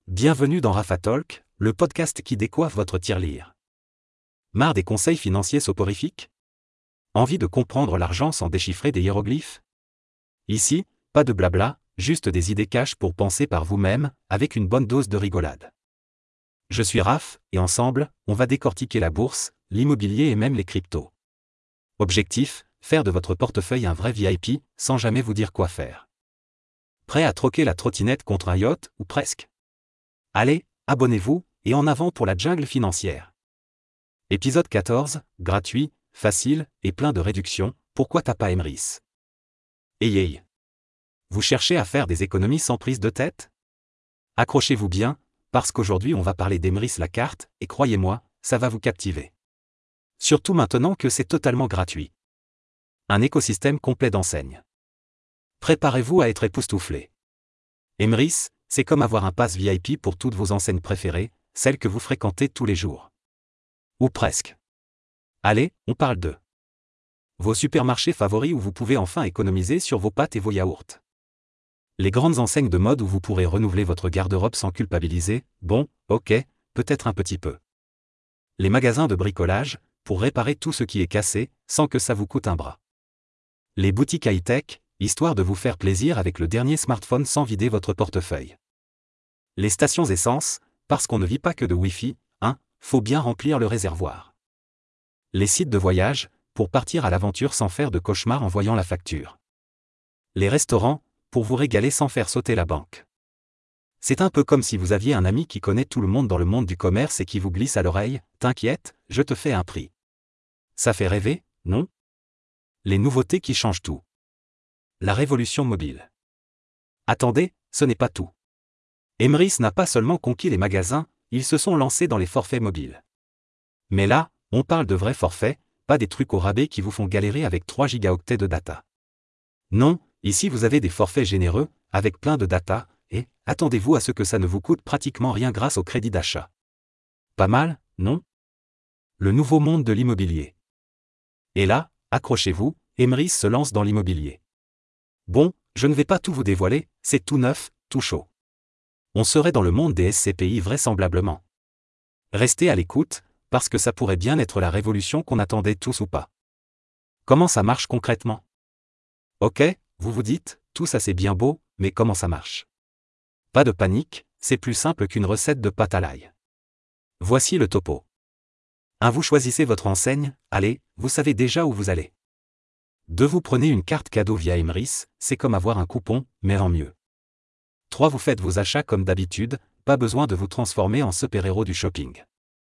Bienvenue dans Rafa Talk, le podcast qui décoiffe votre tirelire. Marre des conseils financiers soporifiques? Envie de comprendre l'argent sans déchiffrer des hiéroglyphes? Ici, pas de blabla, juste des idées cash pour penser par vous-même, avec une bonne dose de rigolade. Je suis Raph, et ensemble, on va décortiquer la bourse, l'immobilier et même les cryptos. Objectif, faire de votre portefeuille un vrai VIP, sans jamais vous dire quoi faire. Prêt à troquer la trottinette contre un yacht, ou presque? Allez, abonnez-vous, et en avant pour la jungle financière. Épisode 14, gratuit, facile, et plein de réductions, pourquoi t'as pas Emrys? Hey. Vous cherchez à faire des économies sans prise de tête? Accrochez-vous bien, parce qu'aujourd'hui on va parler d'Emrys la carte, et croyez-moi, ça va vous captiver. Surtout maintenant que c'est totalement gratuit. Un écosystème complet d'enseignes. Préparez-vous à être époustouflé. Emrys, c'est comme avoir un pass VIP pour toutes vos enseignes préférées, celles que vous fréquentez tous les jours. Ou presque. Allez, on parle de vos supermarchés favoris où vous pouvez enfin économiser sur vos pâtes et vos yaourts. Les grandes enseignes de mode où vous pourrez renouveler votre garde-robe sans culpabiliser, bon, ok, peut-être un petit peu. Les magasins de bricolage, pour réparer tout ce qui est cassé, sans que ça vous coûte un bras. Les boutiques high-tech, histoire de vous faire plaisir avec le dernier smartphone sans vider votre portefeuille. Les stations essence, parce qu'on ne vit pas que de Wi-Fi, faut bien remplir le réservoir. Les sites de voyage, pour partir à l'aventure sans faire de cauchemar en voyant la facture. Les restaurants, pour vous régaler sans faire sauter la banque. C'est un peu comme si vous aviez un ami qui connaît tout le monde dans le monde du commerce et qui vous glisse à l'oreille, « T'inquiète, je te fais un prix ». Ça fait rêver, non? Les nouveautés qui changent tout. La révolution mobile. Attendez, ce n'est pas tout. Emrys n'a pas seulement conquis les magasins, ils se sont lancés dans les forfaits mobiles. Mais là, on parle de vrais forfaits, pas des trucs au rabais qui vous font galérer avec 3 gigaoctets de data. Non, ici vous avez des forfaits généreux, avec plein de data, et attendez-vous à ce que ça ne vous coûte pratiquement rien grâce au crédit d'achat. Pas mal, non? Le nouveau monde de l'immobilier. Et là, accrochez-vous, Emrys se lance dans l'immobilier. Bon, je ne vais pas tout vous dévoiler, c'est tout neuf, tout chaud. On serait dans le monde des SCPI vraisemblablement. Restez à l'écoute, parce que ça pourrait bien être la révolution qu'on attendait tous ou pas. Comment ça marche concrètement? Ok, vous vous dites, tout ça c'est bien beau, mais comment ça marche? Pas de panique, c'est plus simple qu'une recette de pâte à l'ail. Voici le topo. Vous choisissez votre enseigne, allez, vous savez déjà où vous allez. 2. Vous prenez une carte cadeau via Emrys, c'est comme avoir un coupon, mais en mieux. 3. Vous faites vos achats comme d'habitude, pas besoin de vous transformer en super-héros du shopping.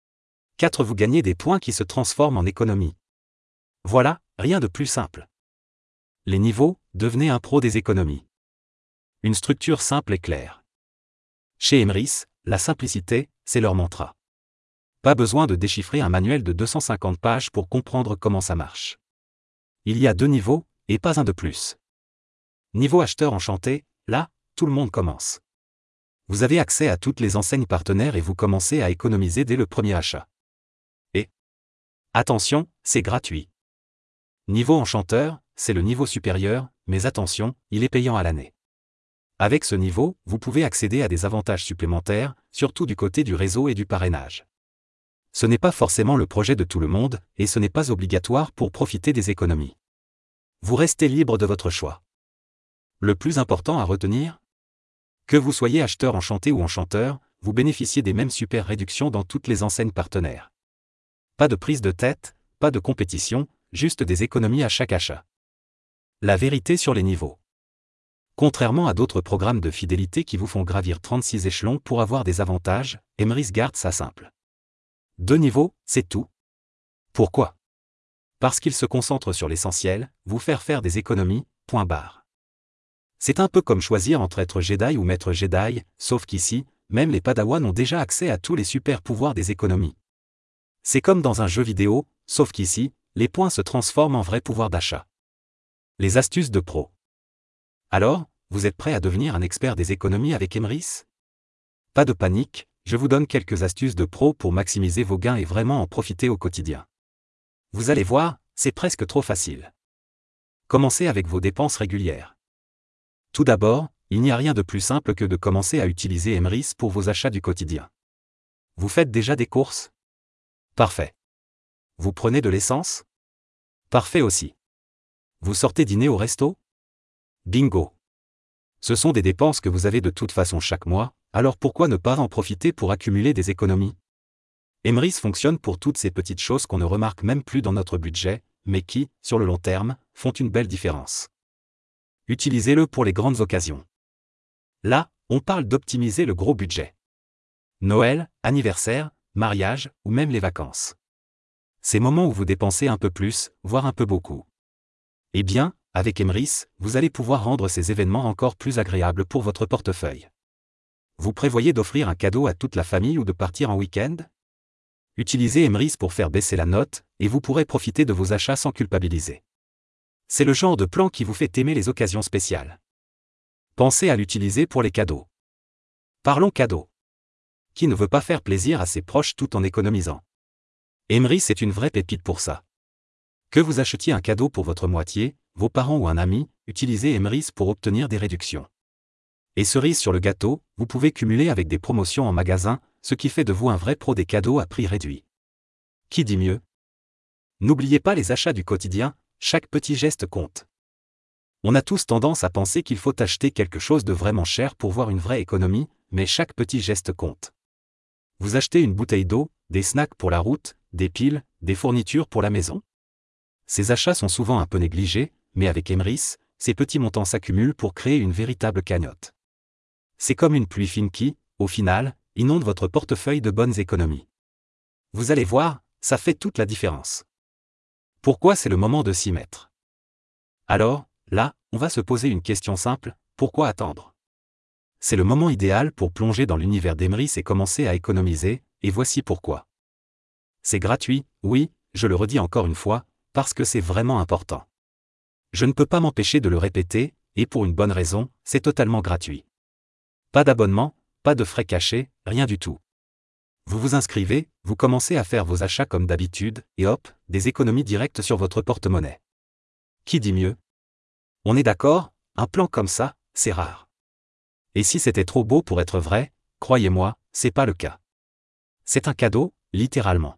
4. Vous gagnez des points qui se transforment en économies. Voilà, rien de plus simple. Les niveaux, devenez un pro des économies. Une structure simple et claire. Chez Emrys, la simplicité, c'est leur mantra. Pas besoin de déchiffrer un manuel de 250 pages pour comprendre comment ça marche. Il y a 2 niveaux, et pas un de plus. Niveau acheteur enchanté, là, tout le monde commence. Vous avez accès à toutes les enseignes partenaires et vous commencez à économiser dès le premier achat. Et attention, c'est gratuit. Niveau enchanteur, c'est le niveau supérieur, mais attention, il est payant à l'année. Avec ce niveau, vous pouvez accéder à des avantages supplémentaires, surtout du côté du réseau et du parrainage. Ce n'est pas forcément le projet de tout le monde, et ce n'est pas obligatoire pour profiter des économies. Vous restez libre de votre choix. Le plus important à retenir? Que vous soyez acheteur enchanté ou enchanteur, vous bénéficiez des mêmes super réductions dans toutes les enseignes partenaires. Pas de prise de tête, pas de compétition, juste des économies à chaque achat. La vérité sur les niveaux. Contrairement à d'autres programmes de fidélité qui vous font gravir 36 échelons pour avoir des avantages, Emrys garde ça simple. 2 niveaux, c'est tout. Pourquoi? Parce qu'il se concentre sur l'essentiel, vous faire des économies, point barre. C'est un peu comme choisir entre être Jedi ou maître Jedi, sauf qu'ici, même les Padawans ont déjà accès à tous les super pouvoirs des économies. C'est comme dans un jeu vidéo, sauf qu'ici, les points se transforment en vrais pouvoirs d'achat. Les astuces de pro. Alors, vous êtes prêt à devenir un expert des économies avec Emrys? Pas de panique, je vous donne quelques astuces de pro pour maximiser vos gains et vraiment en profiter au quotidien. Vous allez voir, c'est presque trop facile. Commencez avec vos dépenses régulières. Tout d'abord, il n'y a rien de plus simple que de commencer à utiliser Emrys pour vos achats du quotidien. Vous faites déjà des courses? Parfait. Vous prenez de l'essence? Parfait aussi. Vous sortez dîner au resto? Bingo. Ce sont des dépenses que vous avez de toute façon chaque mois, alors pourquoi ne pas en profiter pour accumuler des économies? Emrys fonctionne pour toutes ces petites choses qu'on ne remarque même plus dans notre budget, mais qui, sur le long terme, font une belle différence. Utilisez-le pour les grandes occasions. Là, on parle d'optimiser le gros budget. Noël, anniversaire, mariage, ou même les vacances. Ces moments où vous dépensez un peu plus, voire un peu beaucoup. Eh bien, avec Emrys, vous allez pouvoir rendre ces événements encore plus agréables pour votre portefeuille. Vous prévoyez d'offrir un cadeau à toute la famille ou de partir en week-end? Utilisez Emrys pour faire baisser la note, et vous pourrez profiter de vos achats sans culpabiliser. C'est le genre de plan qui vous fait aimer les occasions spéciales. Pensez à l'utiliser pour les cadeaux. Parlons cadeaux. Qui ne veut pas faire plaisir à ses proches tout en économisant? Emrys est une vraie pépite pour ça. Que vous achetiez un cadeau pour votre moitié, vos parents ou un ami, utilisez Emrys pour obtenir des réductions. Et cerise sur le gâteau, vous pouvez cumuler avec des promotions en magasin, ce qui fait de vous un vrai pro des cadeaux à prix réduit. Qui dit mieux? N'oubliez pas les achats du quotidien, chaque petit geste compte. On a tous tendance à penser qu'il faut acheter quelque chose de vraiment cher pour voir une vraie économie, mais chaque petit geste compte. Vous achetez une bouteille d'eau, des snacks pour la route, des piles, des fournitures pour la maison? Ces achats sont souvent un peu négligés, mais avec Emrys, ces petits montants s'accumulent pour créer une véritable cagnotte. C'est comme une pluie fine qui, au final, inonde votre portefeuille de bonnes économies. Vous allez voir, ça fait toute la différence. Pourquoi c'est le moment de s'y mettre? Alors, là, on va se poser une question simple, pourquoi attendre? C'est le moment idéal pour plonger dans l'univers d'Emrys et commencer à économiser, et voici pourquoi. C'est gratuit, oui, je le redis encore une fois, parce que c'est vraiment important. Je ne peux pas m'empêcher de le répéter, et pour une bonne raison, c'est totalement gratuit. Pas d'abonnement, pas de frais cachés, rien du tout. Vous vous inscrivez, vous commencez à faire vos achats comme d'habitude, et hop, des économies directes sur votre porte-monnaie. Qui dit mieux? On est d'accord, un plan comme ça, c'est rare. Et si c'était trop beau pour être vrai, croyez-moi, c'est pas le cas. C'est un cadeau, littéralement.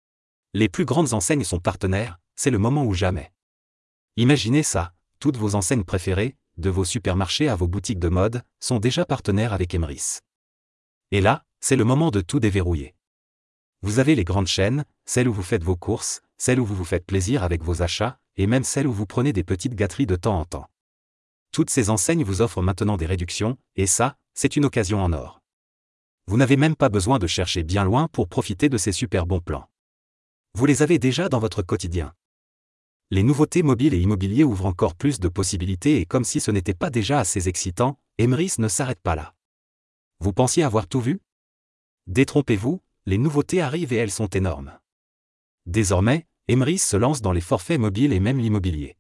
Les plus grandes enseignes sont partenaires, c'est le moment ou jamais. Imaginez ça, toutes vos enseignes préférées, de vos supermarchés à vos boutiques de mode, sont déjà partenaires avec Emrys. Et là, c'est le moment de tout déverrouiller. Vous avez les grandes chaînes, celles où vous faites vos courses, celles où vous vous faites plaisir avec vos achats, et même celles où vous prenez des petites gâteries de temps en temps. Toutes ces enseignes vous offrent maintenant des réductions, et ça, c'est une occasion en or. Vous n'avez même pas besoin de chercher bien loin pour profiter de ces super bons plans. Vous les avez déjà dans votre quotidien. Les nouveautés mobiles et immobiliers ouvrent encore plus de possibilités et comme si ce n'était pas déjà assez excitant, Emrys ne s'arrête pas là. Vous pensiez avoir tout vu? Détrompez-vous, les nouveautés arrivent et elles sont énormes. Désormais, Emrys se lance dans les forfaits mobiles et même l'immobilier.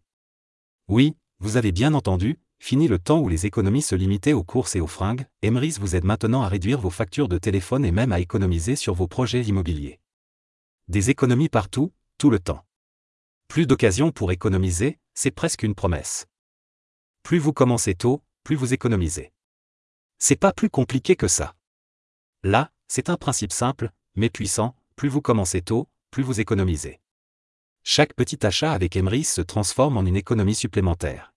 Oui, vous avez bien entendu, fini le temps où les économies se limitaient aux courses et aux fringues, Emrys vous aide maintenant à réduire vos factures de téléphone et même à économiser sur vos projets immobiliers. Des économies partout, tout le temps. Plus d'occasions pour économiser, c'est presque une promesse. Plus vous commencez tôt, plus vous économisez. C'est pas plus compliqué que ça. Là, c'est un principe simple, mais puissant, plus vous commencez tôt, plus vous économisez. Chaque petit achat avec Emrys se transforme en une économie supplémentaire.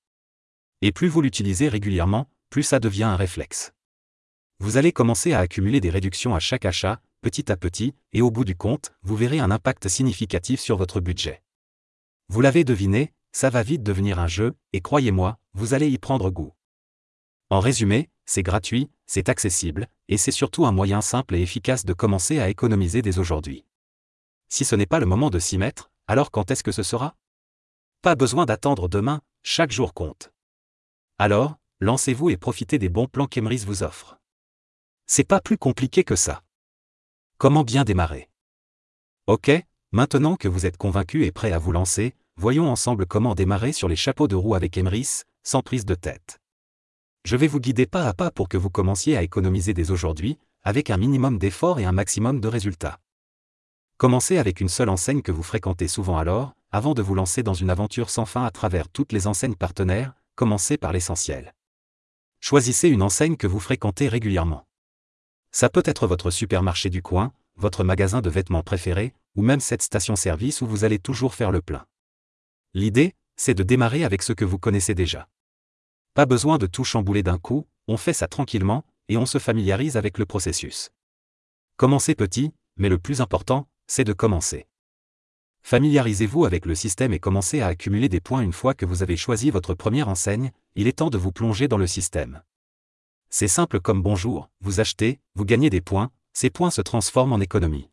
Et plus vous l'utilisez régulièrement, plus ça devient un réflexe. Vous allez commencer à accumuler des réductions à chaque achat, petit à petit, et au bout du compte, vous verrez un impact significatif sur votre budget. Vous l'avez deviné, ça va vite devenir un jeu, et croyez-moi, vous allez y prendre goût. En résumé, c'est gratuit, c'est accessible, et c'est surtout un moyen simple et efficace de commencer à économiser dès aujourd'hui. Si ce n'est pas le moment de s'y mettre, alors quand est-ce que ce sera? Pas besoin d'attendre demain, chaque jour compte. Alors, lancez-vous et profitez des bons plans qu'Emrys vous offre. C'est pas plus compliqué que ça. Comment bien démarrer? Ok, maintenant que vous êtes convaincu et prêt à vous lancer, voyons ensemble comment démarrer sur les chapeaux de roue avec Emrys, sans prise de tête. Je vais vous guider pas à pas pour que vous commenciez à économiser dès aujourd'hui, avec un minimum d'efforts et un maximum de résultats. Commencez avec une seule enseigne que vous fréquentez souvent alors, avant de vous lancer dans une aventure sans fin à travers toutes les enseignes partenaires, commencez par l'essentiel. Choisissez une enseigne que vous fréquentez régulièrement. Ça peut être votre supermarché du coin, votre magasin de vêtements préféré, ou même cette station-service où vous allez toujours faire le plein. L'idée, c'est de démarrer avec ce que vous connaissez déjà. Pas besoin de tout chambouler d'un coup, on fait ça tranquillement, et on se familiarise avec le processus. Commencez petit, mais le plus important, c'est de commencer. Familiarisez-vous avec le système et commencez à accumuler des points une fois que vous avez choisi votre première enseigne, il est temps de vous plonger dans le système. C'est simple comme bonjour, vous achetez, vous gagnez des points, ces points se transforment en économie.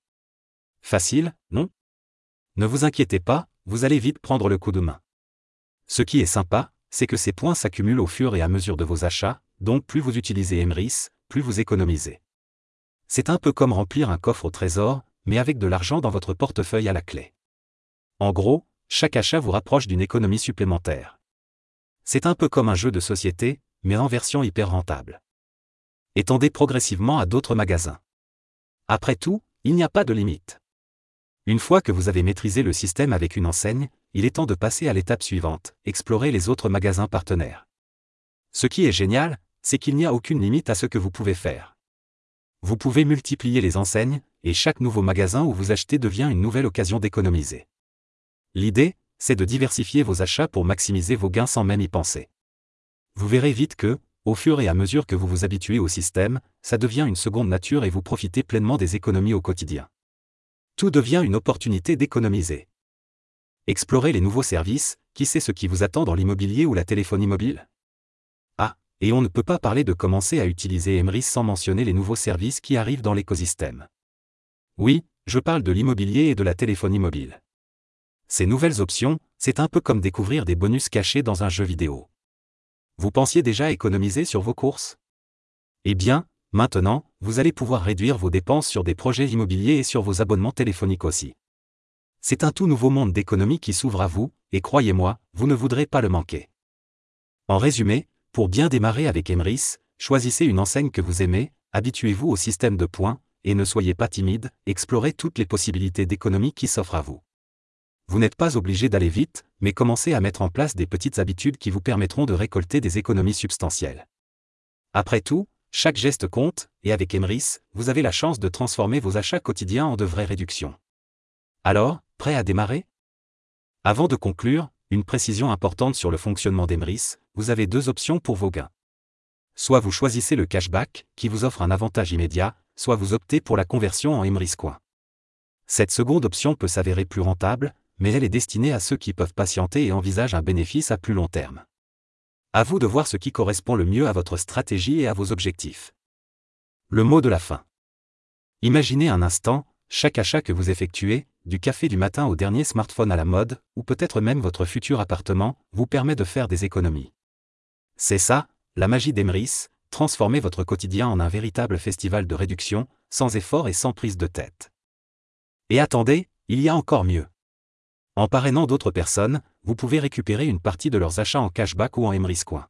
Facile, non? Ne vous inquiétez pas, vous allez vite prendre le coup de main. Ce qui est sympa, c'est que ces points s'accumulent au fur et à mesure de vos achats, donc plus vous utilisez Emrys, plus vous économisez. C'est un peu comme remplir un coffre au trésor, mais avec de l'argent dans votre portefeuille à la clé. En gros, chaque achat vous rapproche d'une économie supplémentaire. C'est un peu comme un jeu de société, mais en version hyper rentable. Étendez progressivement à d'autres magasins. Après tout, il n'y a pas de limite. Une fois que vous avez maîtrisé le système avec une enseigne, il est temps de passer à l'étape suivante, explorer les autres magasins partenaires. Ce qui est génial, c'est qu'il n'y a aucune limite à ce que vous pouvez faire. Vous pouvez multiplier les enseignes, et chaque nouveau magasin où vous achetez devient une nouvelle occasion d'économiser. L'idée, c'est de diversifier vos achats pour maximiser vos gains sans même y penser. Vous verrez vite que, au fur et à mesure que vous vous habituez au système, ça devient une seconde nature et vous profitez pleinement des économies au quotidien. Tout devient une opportunité d'économiser. Explorez les nouveaux services, qui sait ce qui vous attend dans l'immobilier ou la téléphonie mobile? Ah, et on ne peut pas parler de commencer à utiliser Emrys sans mentionner les nouveaux services qui arrivent dans l'écosystème. Oui, je parle de l'immobilier et de la téléphonie mobile. Ces nouvelles options, c'est un peu comme découvrir des bonus cachés dans un jeu vidéo. Vous pensiez déjà économiser sur vos courses? Eh bien, maintenant, vous allez pouvoir réduire vos dépenses sur des projets immobiliers et sur vos abonnements téléphoniques aussi. C'est un tout nouveau monde d'économie qui s'ouvre à vous, et croyez-moi, vous ne voudrez pas le manquer. En résumé, pour bien démarrer avec Emrys, choisissez une enseigne que vous aimez, habituez-vous au système de points, et ne soyez pas timide, explorez toutes les possibilités d'économie qui s'offrent à vous. Vous n'êtes pas obligé d'aller vite, mais commencez à mettre en place des petites habitudes qui vous permettront de récolter des économies substantielles. Après tout, chaque geste compte, et avec Emrys, vous avez la chance de transformer vos achats quotidiens en de vraies réductions. Alors, prêt à démarrer? Avant de conclure, une précision importante sur le fonctionnement d'Emrys, vous avez deux options pour vos gains. Soit vous choisissez le cashback, qui vous offre un avantage immédiat, soit vous optez pour la conversion en Emrys Coin. Cette seconde option peut s'avérer plus rentable, mais elle est destinée à ceux qui peuvent patienter et envisagent un bénéfice à plus long terme. À vous de voir ce qui correspond le mieux à votre stratégie et à vos objectifs. Le mot de la fin. Imaginez un instant, chaque achat que vous effectuez, du café du matin au dernier smartphone à la mode, ou peut-être même votre futur appartement, vous permet de faire des économies. C'est ça, la magie d'Emrys, transformer votre quotidien en un véritable festival de réduction, sans effort et sans prise de tête. Et attendez, il y a encore mieux. En parrainant d'autres personnes, vous pouvez récupérer une partie de leurs achats en cashback ou en Emrys Coin.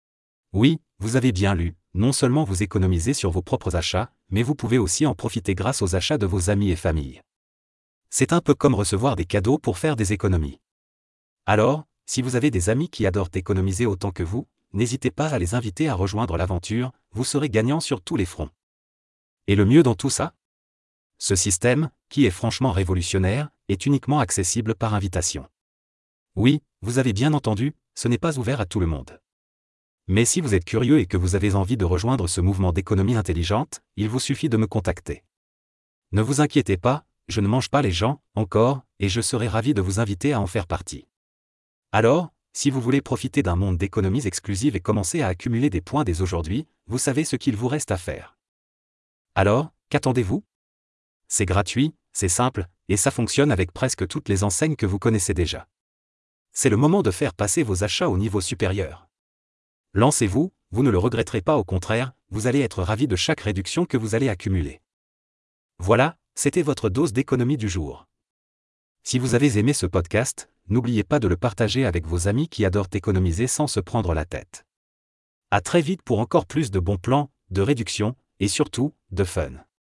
Oui, vous avez bien lu, non seulement vous économisez sur vos propres achats, mais vous pouvez aussi en profiter grâce aux achats de vos amis et familles. C'est un peu comme recevoir des cadeaux pour faire des économies. Alors, si vous avez des amis qui adorent économiser autant que vous, n'hésitez pas à les inviter à rejoindre l'aventure, vous serez gagnant sur tous les fronts. Et le mieux dans tout ça? Ce système, qui est franchement révolutionnaire, est uniquement accessible par invitation. Oui, vous avez bien entendu, ce n'est pas ouvert à tout le monde. Mais si vous êtes curieux et que vous avez envie de rejoindre ce mouvement d'économie intelligente, il vous suffit de me contacter. Ne vous inquiétez pas, je ne mange pas les gens, encore, et je serai ravi de vous inviter à en faire partie. Alors, si vous voulez profiter d'un monde d'économies exclusives et commencer à accumuler des points dès aujourd'hui, vous savez ce qu'il vous reste à faire. Alors, qu'attendez-vous? C'est gratuit, c'est simple, et ça fonctionne avec presque toutes les enseignes que vous connaissez déjà. C'est le moment de faire passer vos achats au niveau supérieur. Lancez-vous, vous ne le regretterez pas, au contraire, vous allez être ravi de chaque réduction que vous allez accumuler. Voilà, c'était votre dose d'économie du jour. Si vous avez aimé ce podcast, n'oubliez pas de le partager avec vos amis qui adorent économiser sans se prendre la tête. À très vite pour encore plus de bons plans, de réductions, et surtout, de fun.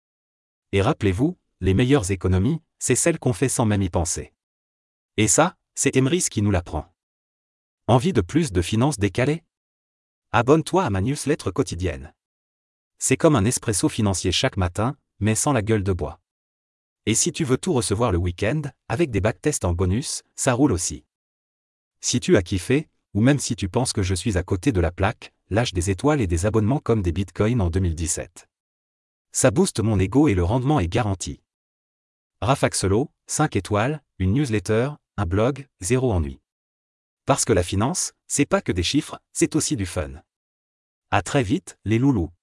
Et rappelez-vous, les meilleures économies, c'est celles qu'on fait sans même y penser. Et ça, c'est Emrys qui nous l'apprend. Envie de plus de finances décalées? Abonne-toi à ma newsletter quotidienne. C'est comme un espresso financier chaque matin, mais sans la gueule de bois. Et si tu veux tout recevoir le week-end, avec des backtests en bonus, ça roule aussi. Si tu as kiffé, ou même si tu penses que je suis à côté de la plaque, lâche des étoiles et des abonnements comme des bitcoins en 2017. Ça booste mon ego et le rendement est garanti. Rafaxelo, 5 étoiles, une newsletter, un blog, 0 ennui. Parce que la finance, c'est pas que des chiffres, c'est aussi du fun. À très vite, les loulous.